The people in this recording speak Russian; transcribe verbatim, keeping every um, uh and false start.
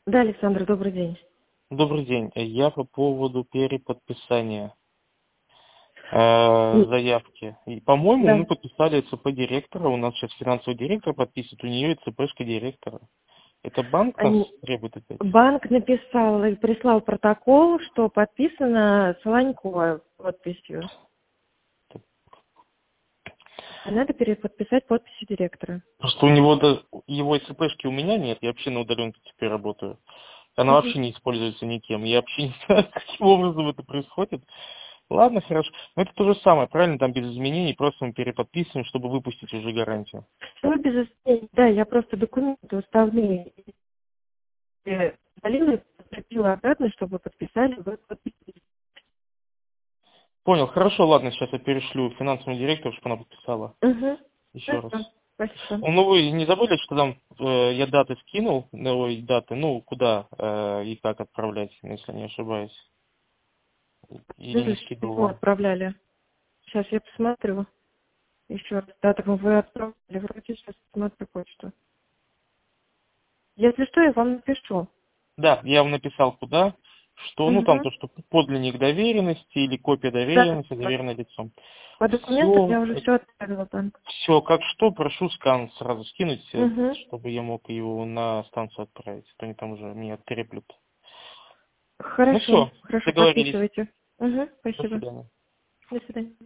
Да, Александр, добрый день. Добрый день. Я по поводу переподписания э, М, заявки. И, по-моему, Да. мы подписали ЦП директора. У нас сейчас финансовый директор подписывает, у нее и ЦПшка директора. Это банк нас Они- требует опять? Банк написал и прислал протокол, что подписано Солонько подписью. А надо переподписать подписью директора. Просто у него да, его ЦПшки у меня нет, я вообще на удаленке теперь работаю. Она Мгм. вообще не используется никем. Я вообще не знаю, каким образом это происходит. Ладно, хорошо. Но это то же самое, правильно, там без изменений, просто мы переподписываем, чтобы выпустить уже гарантию. Что без изменений? Да, я просто документы уставные э, удалила и подкрепила обратно, чтобы подписали. Вы подписали. Понял, хорошо, ладно, сейчас я перешлю финансовому директору, чтобы она подписала Угу. еще раз. Хорошо. Спасибо. Ну, вы не забыли, что там э, я даты скинул, ну, ой, даты, ну, куда э, и как отправлять, если не ошибаюсь. Или Ну, то не есть скидывал письмо вам. отправляли. Сейчас я посмотрю еще раз. Да, так вы отправили. Вроде сейчас посмотрю почту. Если что, я вам напишу. Да, я вам написал куда, что, ну, там Угу. то, что подлинник доверенности или копия Да. доверенности, заверенная лицом. По документам Все, я уже все отправила в банк. все как что, прошу скан сразу скинуть, э, Угу. чтобы я мог его на станцию отправить, а то они там уже меня треплют. Ну Хорошо. все, Хорошо, договорились. подписывайте. Угу. До Спасибо. свидания. До свидания.